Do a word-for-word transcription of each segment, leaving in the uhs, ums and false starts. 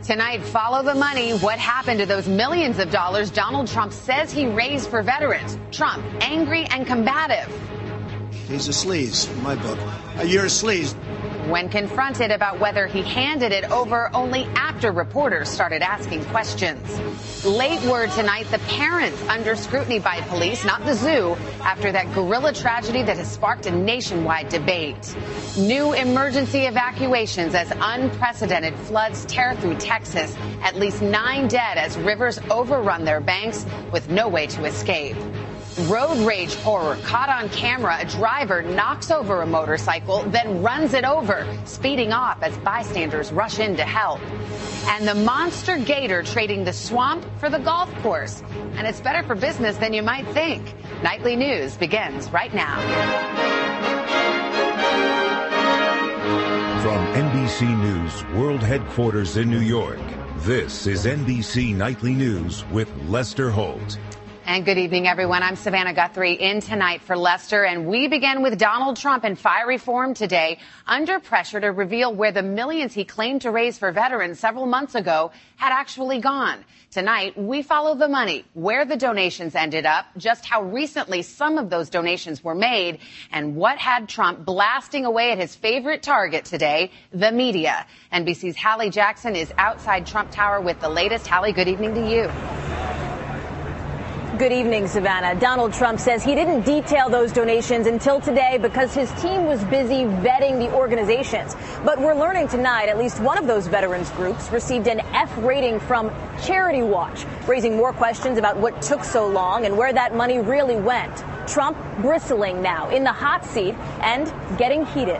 Tonight, follow the money. What happened to those millions of dollars Donald Trump says he raised for veterans? Trump, angry and combative. He's a sleaze, in my book. You're a sleaze. When confronted about whether he handed it over only after reporters started asking questions. Late word tonight, the parents under scrutiny by police, not the zoo, after that gorilla tragedy that has sparked a nationwide debate. New emergency evacuations as unprecedented floods tear through Texas. At least nine dead as rivers overrun their banks with no way to escape. Road rage horror caught on camera. A driver knocks over a motorcycle, then runs it over, speeding off as bystanders rush in to help. And the monster gator trading the swamp for the golf course. And it's better for business than you might think. Nightly News begins right now. From N B C News World Headquarters in New York, this is N B C Nightly News with Lester Holt. And good evening, everyone. I'm Savannah Guthrie in tonight for Lester. And we begin with Donald Trump in fiery form today, under pressure to reveal where the millions he claimed to raise for veterans several months ago had actually gone. Tonight, we follow the money, where the donations ended up, just how recently some of those donations were made, and what had Trump blasting away at his favorite target today, the media. N B C's Hallie Jackson is outside Trump Tower with the latest. Hallie, good evening to you. Good evening, Savannah. Donald Trump says he didn't detail those donations until today because his team was busy vetting the organizations. But we're learning tonight at least one of those veterans groups received an F rating from Charity Watch, raising more questions about what took so long and where that money really went. Trump bristling now in the hot seat and getting heated.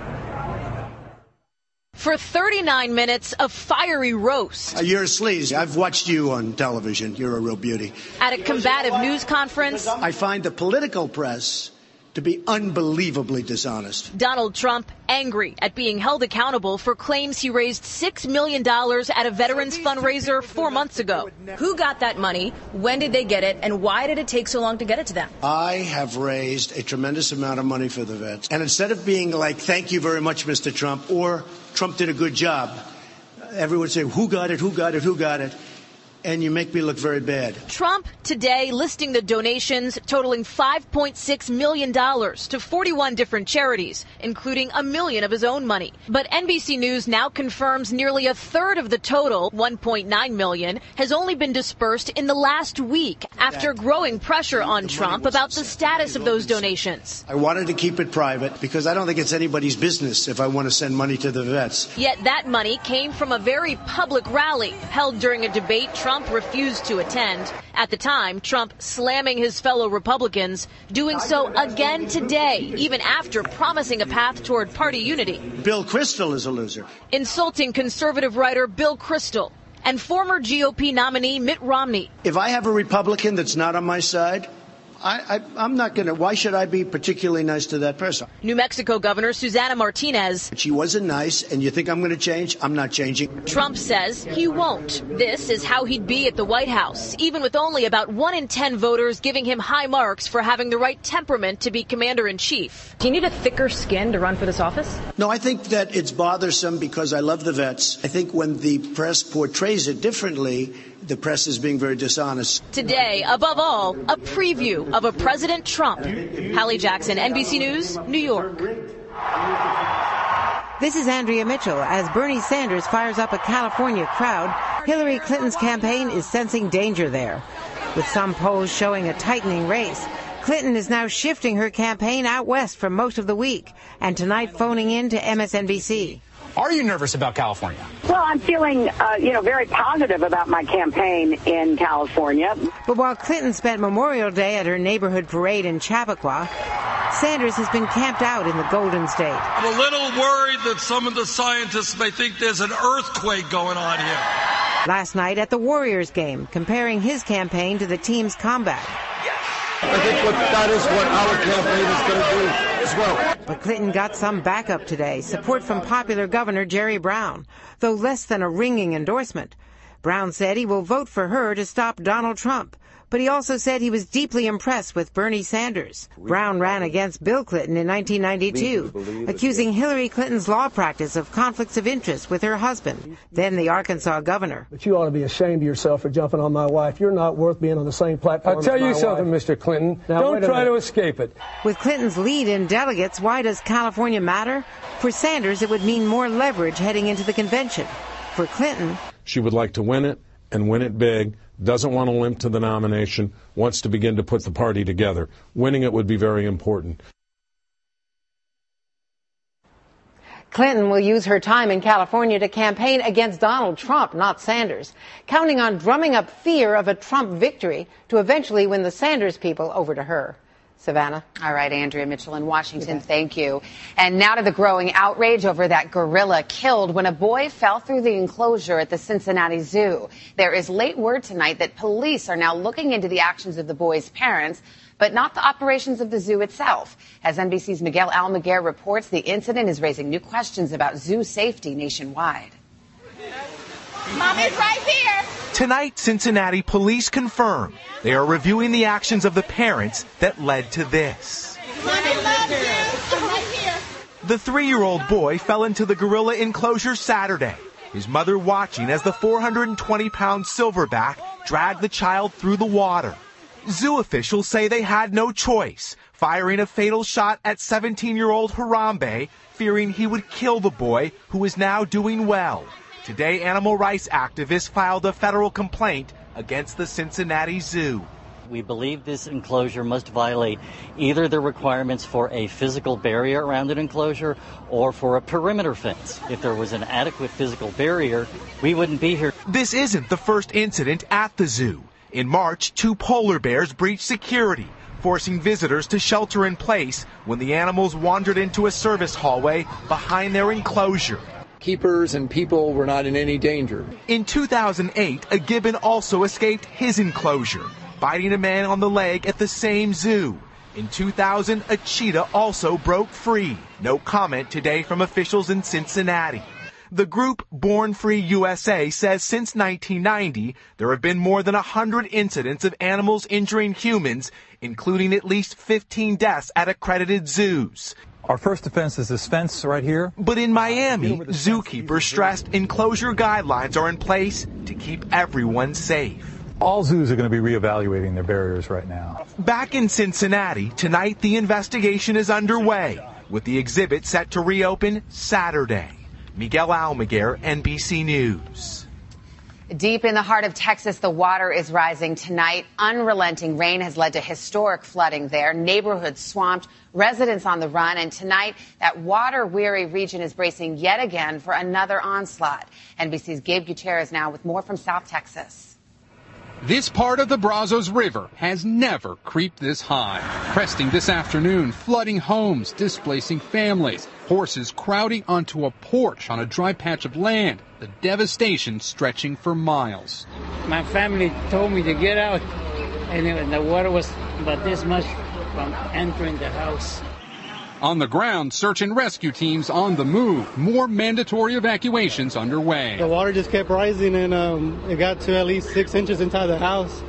For thirty-nine minutes of fiery roast. Uh, you're a sleaze. I've watched you on television. You're a real beauty. At a combative news conference. I find the political press to be unbelievably dishonest. Donald Trump angry at being held accountable for claims he raised six million dollars at a veterans fundraiser four months ago. Who got that money? When did they get it? And why did it take so long to get it to them? I have raised a tremendous amount of money for the vets. And instead of being like, thank you very much, Mister Trump, or Trump did a good job, everyone say, who got it, who got it, who got it? And you make me look very bad. Trump today listing the donations totaling five point six million dollars to forty-one different charities, including a million of his own money. But N B C News now confirms nearly a third of the total, one point nine million dollars, has only been dispersed in the last week after growing pressure on Trump about the status of those donations. I wanted to keep it private because I don't think it's anybody's business if I want to send money to the vets. Yet that money came from a very public rally held during a debate Trump refused to attend. At the time, Trump slamming his fellow Republicans, doing so again today, even after promising a path toward party unity. Bill Kristol is a loser. Insulting conservative writer Bill Kristol and former G O P nominee Mitt Romney. If I have a Republican that's not on my side, I, I, I'm not going to. Why should I be particularly nice to that person? New Mexico Governor Susana Martinez. She wasn't nice, and you think I'm going to change? I'm not changing. Trump says he won't. This is how he'd be at the White House, even with only about one in ten voters giving him high marks for having the right temperament to be commander-in-chief. Do you need a thicker skin to run for this office? No, I think that it's bothersome because I love the vets. I think when the press portrays it differently, the press is being very dishonest. Today, above all, a preview of a President Trump. Hallie Jackson, N B C News, New York. This is Andrea Mitchell. As Bernie Sanders fires up a California crowd, Hillary Clinton's campaign is sensing danger there. With some polls showing a tightening race, Clinton is now shifting her campaign out west for most of the week, and tonight phoning in to M S N B C. Are you nervous about California? Well, I'm feeling, uh, you know, very positive about my campaign in California. But while Clinton spent Memorial Day at her neighborhood parade in Chappaqua, Sanders has been camped out in the Golden State. I'm a little worried that some of the scientists may think there's an earthquake going on here. Last night at the Warriors game, comparing his campaign to the team's comeback. I think what that is what our campaign is going to do as well. But Clinton got some backup today, support from popular Governor Jerry Brown, though less than a ringing endorsement. Brown said he will vote for her to stop Donald Trump, but he also said he was deeply impressed with Bernie Sanders. Brown ran against Bill Clinton in nineteen ninety-two, accusing Hillary Clinton's law practice of conflicts of interest with her husband, then the Arkansas governor. But you ought to be ashamed of yourself for jumping on my wife. You're not worth being on the same platform I'll tell as my you something, wife. Mister Clinton. Now, Don't try to escape it. With Clinton's lead in delegates, why does California matter? For Sanders, it would mean more leverage heading into the convention. For Clinton, she would like to win it and win it big, doesn't want to limp to the nomination, wants to begin to put the party together. Winning it would be very important. Clinton will use her time in California to campaign against Donald Trump, not Sanders, counting on drumming up fear of a Trump victory to eventually win the Sanders people over to her. Savannah. All right, Andrea Mitchell in Washington, thank you. And now to the growing outrage over that gorilla killed when a boy fell through the enclosure at the Cincinnati Zoo. There is late word tonight that police are now looking into the actions of the boy's parents, but not the operations of the zoo itself. As N B C's Miguel Almaguer reports, the incident is raising new questions about zoo safety nationwide. Mommy's right here. Tonight, Cincinnati police confirm they are reviewing the actions of the parents that led to this. Mommy loves you. I'm right here. The three-year-old boy fell into the gorilla enclosure Saturday, his mother watching as the four hundred twenty pound silverback dragged the child through the water. Zoo officials say they had no choice, firing a fatal shot at seventeen-year-old Harambe, fearing he would kill the boy, who is now doing well. Today, animal rights activists filed a federal complaint against the Cincinnati Zoo. We believe this enclosure must violate either the requirements for a physical barrier around an enclosure or for a perimeter fence. If there was an adequate physical barrier, we wouldn't be here. This isn't the first incident at the zoo. In March, two polar bears breached security, forcing visitors to shelter in place when the animals wandered into a service hallway behind their enclosure. Keepers and people were not in any danger. In two thousand eight, a gibbon also escaped his enclosure, biting a man on the leg at the same zoo. In two thousand, a cheetah also broke free. No comment today from officials in Cincinnati. The group Born Free U S A says since nineteen ninety, there have been more than one hundred incidents of animals injuring humans, including at least fifteen deaths at accredited zoos. Our first defense is this fence right here. But in Miami, zookeepers stressed enclosure guidelines are in place to keep everyone safe. All zoos are going to be reevaluating their barriers right now. Back in Cincinnati, tonight the investigation is underway, with the exhibit set to reopen Saturday. Miguel Almaguer, N B C News. Deep in the heart of Texas, the water is rising tonight. Unrelenting rain has led to historic flooding there. Neighborhoods swamped, residents on the run. And tonight, that water-weary region is bracing yet again for another onslaught. N B C's Gabe Gutierrez now with more from South Texas. This part of the Brazos River has never creeped this high. Cresting this afternoon, flooding homes, displacing families, horses crowding onto a porch on a dry patch of land, the devastation stretching for miles. My family told me to get out, and the water was about this much from entering the house. On the ground, search and rescue teams on the move. More mandatory evacuations underway. The water just kept rising, and um, it got to at least six inches inside the house.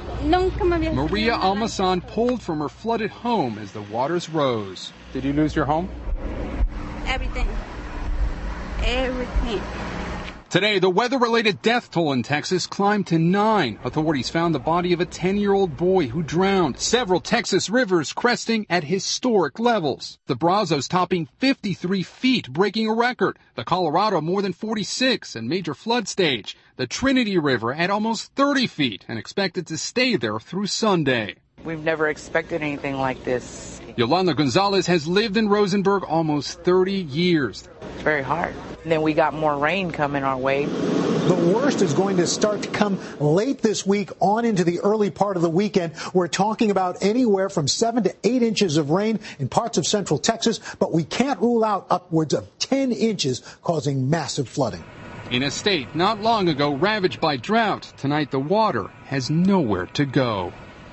Maria Almasan pulled from her flooded home as the waters rose. Did you lose your home? Everything. Everything. Today, the weather-related death toll in Texas climbed to nine. Authorities found the body of a ten-year-old boy who drowned. Several Texas rivers cresting at historic levels. The Brazos topping fifty-three feet, breaking a record. The Colorado more than forty-six and major flood stage. The Trinity River at almost thirty feet and expected to stay there through Sunday. We've never expected anything like this. Yolanda Gonzalez has lived in Rosenberg almost thirty years. It's very hard. And then we got more rain coming our way. The worst is going to start to come late this week on into the early part of the weekend. We're talking about anywhere from seven to eight inches of rain in parts of central Texas, but we can't rule out upwards of ten inches causing massive flooding. In a state not long ago ravaged by drought, tonight the water has nowhere to go.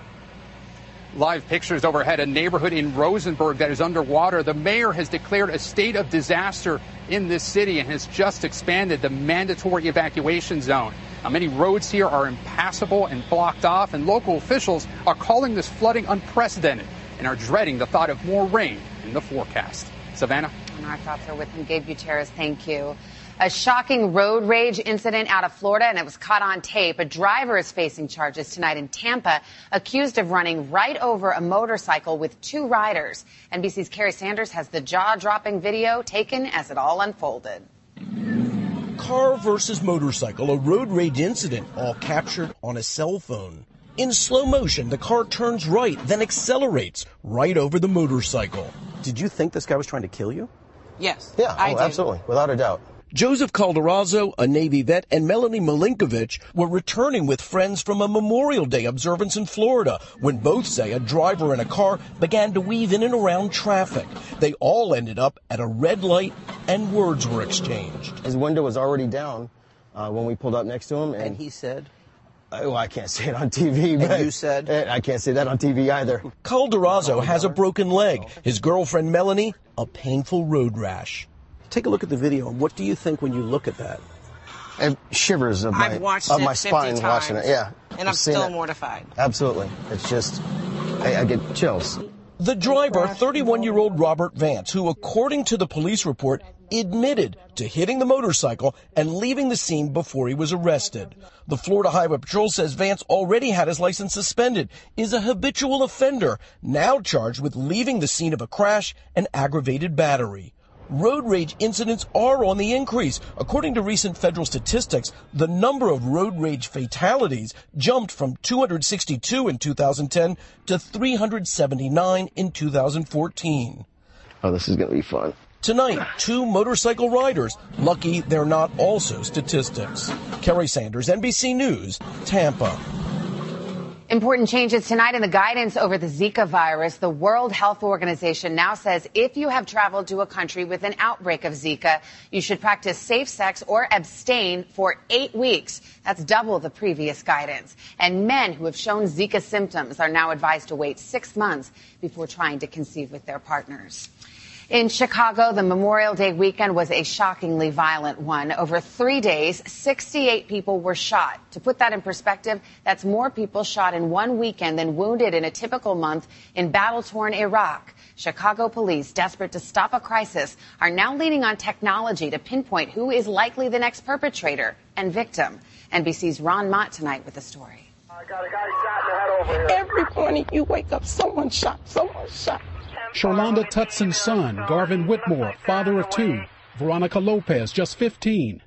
Live pictures overhead, a neighborhood in Rosenberg that is underwater. The mayor has declared a state of disaster in this city and has just expanded the mandatory evacuation zone. Now, many roads here are impassable and blocked off, and local officials are calling this flooding unprecedented and are dreading the thought of more rain in the forecast. Savannah? And our thoughts are with him. Gabe Gutierrez, thank you. A shocking road rage incident out of Florida, and it was caught on tape. A driver is facing charges tonight in Tampa, accused of running right over a motorcycle with two riders. N B C's Kerry Sanders has the jaw-dropping video taken as it all unfolded. Car versus motorcycle, a road rage incident, all captured on a cell phone. In slow motion, the car turns right, then accelerates right over the motorcycle. Did you think this guy was trying to kill you? Yes. Yeah, I oh, did. absolutely, without a doubt. Joseph Calderazzo, a Navy vet, and Melanie Milinkovich were returning with friends from a Memorial Day observance in Florida when both say a driver and a car began to weave in and around traffic. They all ended up at a red light and words were exchanged. His window was already down uh, when we pulled up next to him. And, And he said? Uh, well, I can't say it on T V. But And you said? I can't say that on T V either. Calderazzo has a broken leg. His girlfriend, Melanie, a painful road rash. Take a look at the video. What do you think when you look at that? It shivers of my, I've watched of it my spine fifty watching times, it. Yeah. And I'm I've seen still it. mortified. Absolutely. It's just, I, I get chills. The driver, thirty-one-year-old Robert Vance, who, according to the police report, admitted to hitting the motorcycle and leaving the scene before he was arrested. The Florida Highway Patrol says Vance already had his license suspended, is a habitual offender, now charged with leaving the scene of a crash and aggravated battery. Road rage incidents are on the increase. According to recent federal statistics, the number of road rage fatalities jumped from two hundred sixty-two in two thousand ten to three hundred seventy-nine in two thousand fourteen. Oh, this is going to be fun. Tonight, two motorcycle riders. Lucky they're not also statistics. Kerry Sanders, N B C News, Tampa. Important changes tonight in the guidance over the Zika virus. The World Health Organization now says if you have traveled to a country with an outbreak of Zika, you should practice safe sex or abstain for eight weeks. That's double the previous guidance. And men who have shown Zika symptoms are now advised to wait six months before trying to conceive with their partners. In Chicago, the Memorial Day weekend was a shockingly violent one. Over three days, sixty-eight people were shot. To put that in perspective, that's more people shot in one weekend than wounded in a typical month in battle-torn Iraq. Chicago police, desperate to stop a crisis, are now leaning on technology to pinpoint who is likely the next perpetrator and victim. N B C's Ron Mott tonight with the story. I got a guy shot in the head over here. Every morning you wake up, someone shot, someone shot. Sharlonda Tutson's son, Garvin Whitmore, father of two. Veronica Lopez, just fifteen.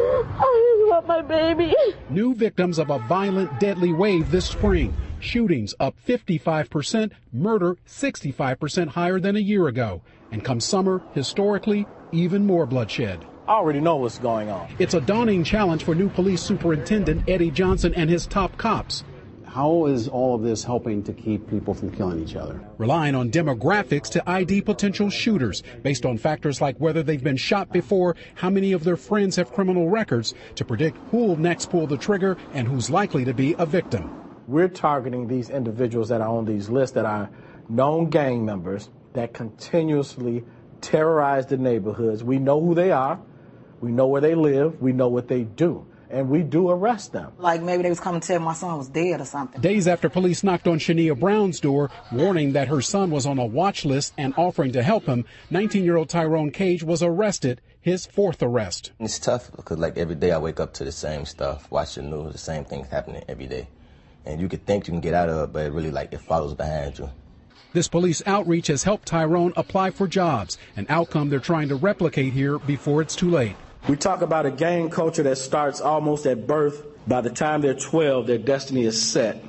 I love my baby. New victims of a violent, deadly wave this spring. Shootings up fifty-five percent, murder sixty-five percent higher than a year ago. And come summer, historically, even more bloodshed. I already know what's going on. It's a daunting challenge for new police superintendent Eddie Johnson and his top cops. How is all of this helping to keep people from killing each other? Relying on demographics to I D potential shooters based on factors like whether they've been shot before, how many of their friends have criminal records, to predict who'll next pull the trigger and who's likely to be a victim. We're targeting these individuals that are on these lists that are known gang members that continuously terrorize the neighborhoods. We know who they are. We know where they live. We know what they do. And we do arrest them. Like maybe they was coming to tell my son was dead or something. Days after police knocked on Shania Brown's door, warning that her son was on a watch list and offering to help him, nineteen-year-old Tyrone Cage was arrested, his fourth arrest. It's tough because like every day I wake up to the same stuff, watch the news, the same things happening every day. And you could think you can get out of it, but it really like it follows behind you. This police outreach has helped Tyrone apply for jobs, an outcome they're trying to replicate here before it's too late. We talk about a gang culture that starts almost at birth. By the time they're twelve, their destiny is set,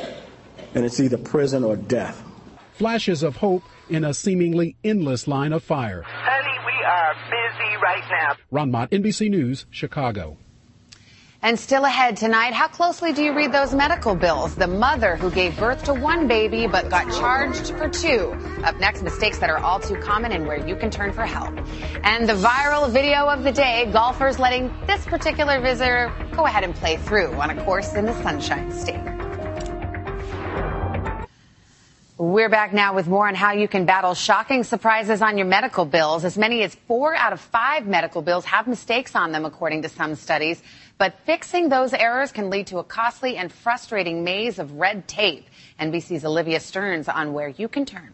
and it's either prison or death. Flashes of hope in a seemingly endless line of fire. Honey, we are busy right now. Ron Mott, N B C News, Chicago. And still ahead tonight, how closely do you read those medical bills? The mother who gave birth to one baby but got charged for two. Up next, mistakes that are all too common and where you can turn for help. And the viral video of the day, golfers letting this particular visitor go ahead and play through on a course in the Sunshine State. We're back now with more on how you can battle shocking surprises on your medical bills. As many as four out of five medical bills have mistakes on them, according to some studies. But fixing those errors can lead to a costly and frustrating maze of red tape. N B C's Olivia Stearns on where you can turn.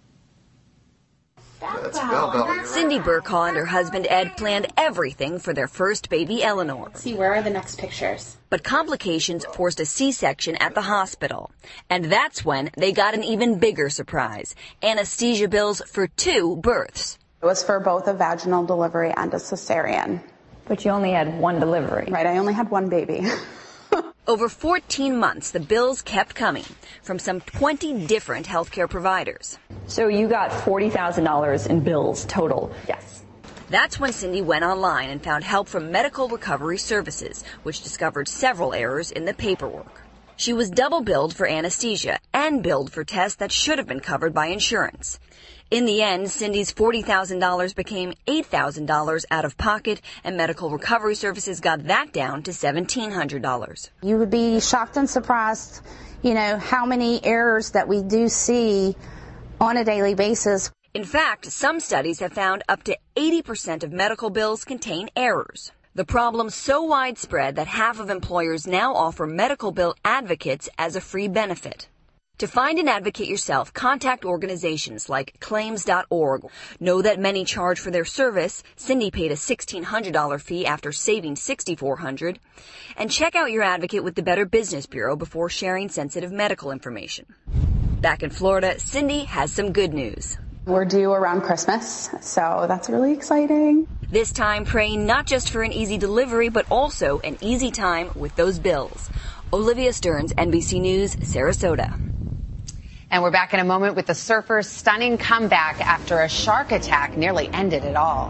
Cindy Burkhaw and her husband Ed planned everything for their first baby, Eleanor. See, where are the next pictures? But complications forced a C-section at the hospital. And that's when they got an even bigger surprise. Anesthesia bills for two births. It was for both a vaginal delivery and a cesarean. But you only had one delivery. Right, I only had one baby. Over fourteen months, the bills kept coming from some twenty different healthcare providers. So you got forty thousand dollars in bills total? Yes. That's when Cindy went online and found help from Medical Recovery Services, which discovered several errors in the paperwork. She was double billed for anesthesia and billed for tests that should have been covered by insurance. In the end, Cindy's forty thousand dollars became eight thousand dollars out of pocket, and Medical Recovery Services got that down to seventeen hundred dollars. You would be shocked and surprised, you know, how many errors that we do see on a daily basis. In fact, some studies have found up to eighty percent of medical bills contain errors. The problem's so widespread that half of employers now offer medical bill advocates as a free benefit. To find an advocate yourself, contact organizations like claims dot org. Know that many charge for their service. Cindy paid a sixteen hundred dollars fee after saving six thousand four hundred dollars. And check out your advocate with the Better Business Bureau before sharing sensitive medical information. Back in Florida, Cindy has some good news. We're due around Christmas, so that's really exciting. This time praying not just for an easy delivery, but also an easy time with those bills. Olivia Stearns, N B C News, Sarasota. And we're back in a moment with the surfer's stunning comeback after a shark attack nearly ended it all.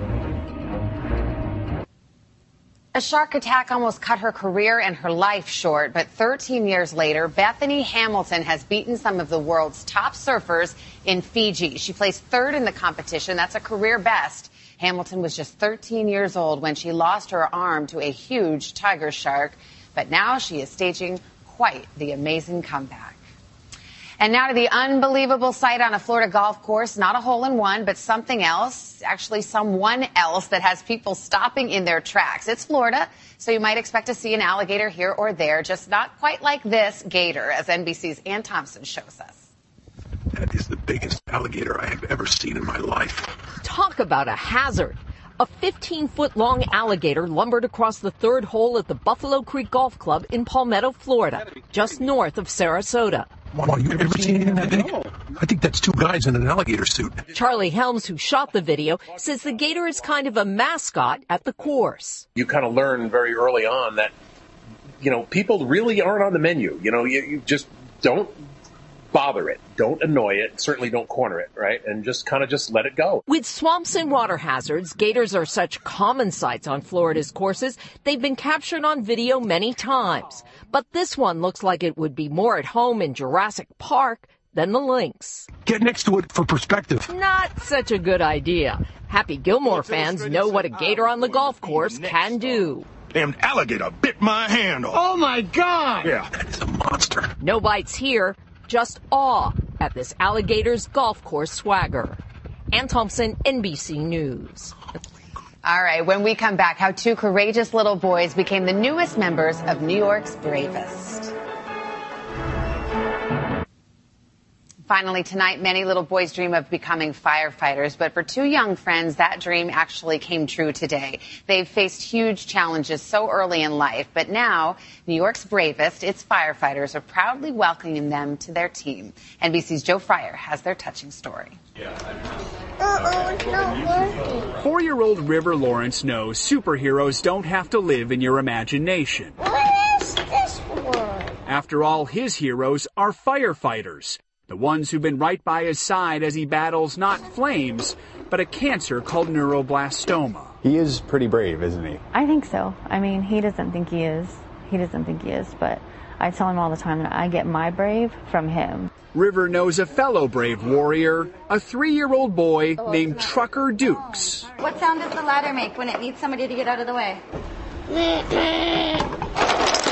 A shark attack almost cut her career and her life short, but thirteen years later, Bethany Hamilton has beaten some of the world's top surfers in Fiji. She placed third in the competition. That's a career best. Hamilton was just thirteen years old when she lost her arm to a huge tiger shark, but now she is staging quite the amazing comeback. And now to the unbelievable sight on a Florida golf course. Not a hole-in-one, but something else, actually someone else that has people stopping in their tracks. It's Florida, so you might expect to see an alligator here or there, just not quite like this gator, as N B C's Ann Thompson shows us. That is the biggest alligator I have ever seen in my life. Talk about a hazard. A fifteen-foot-long alligator lumbered across the third hole at the Buffalo Creek Golf Club in Palmetto, Florida, just north of Sarasota. Wow, you ever seen anything that big? I think that's two guys in an alligator suit. Charlie Helms, who shot the video, says the gator is kind of a mascot at the course. You kind of learn very early on that, you know, people really aren't on the menu. You know, you, you just don't bother it. Don't annoy it. Certainly don't corner it, right? And just kind of just let it go. With swamps and water hazards, gators are such common sights on Florida's courses, they've been captured on video many times. But this one looks like it would be more at home in Jurassic Park than the lynx. Get next to it for perspective. Not such a good idea. Happy Gilmore fans know what a gator on the golf course can do. Damn alligator bit my hand off. Oh, my God! Yeah, that is a monster. No bites here, just awe at this alligator's golf course swagger. Ann Thompson, N B C News. All right, when we come back, how two courageous little boys became the newest members of New York's Bravest. Finally, tonight, many little boys dream of becoming firefighters, but for two young friends, that dream actually came true today. They've faced huge challenges so early in life, but now, New York's Bravest, its firefighters, are proudly welcoming them to their team. N B C's Joe Fryer has their touching story. Uh-oh, it's not working. Four-year-old River Lawrence knows superheroes don't have to live in your imagination. What is this one? After all, his heroes are firefighters. The ones who've been right by his side as he battles not flames, but a cancer called neuroblastoma. He is pretty brave, isn't he? I think so. I mean, he doesn't think he is. He doesn't think he is, but I tell him all the time that I get my brave from him. River knows a fellow brave warrior, a three-year-old boy oh, named Trucker Dukes. What sound does the ladder make when it needs somebody to get out of the way?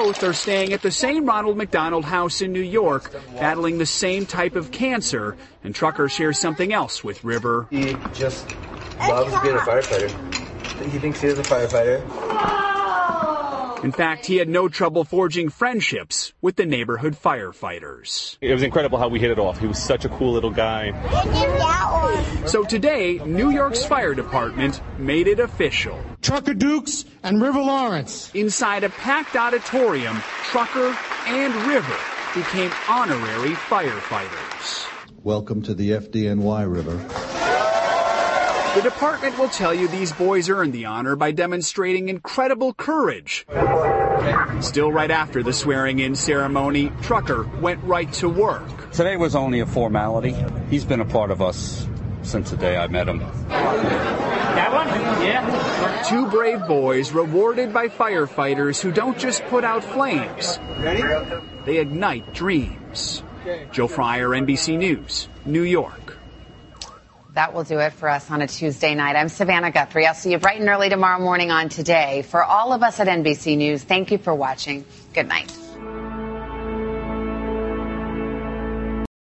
Both are staying at the same Ronald McDonald House in New York, battling the same type of cancer. And Trucker shares something else with River. He just loves being a firefighter. He thinks he is a firefighter. In fact, he had no trouble forging friendships with the neighborhood firefighters. It was incredible how we hit it off. He was such a cool little guy. So today, New York's fire department made it official. Trucker Dukes and River Lawrence. Inside a packed auditorium, Trucker and River became honorary firefighters. Welcome to the F D N Y, River. The department will tell you these boys earned the honor by demonstrating incredible courage. Still, right after the swearing-in ceremony, Trucker went right to work. Today was only a formality. He's been a part of us since the day I met him. That one? Yeah. Two brave boys rewarded by firefighters who don't just put out flames. Ready? They ignite dreams. Joe Fryer, N B C News, New York. That will do it for us on a Tuesday night. I'm Savannah Guthrie. I'll see you bright and early tomorrow morning on Today. For all of us at N B C News, thank you for watching. Good night.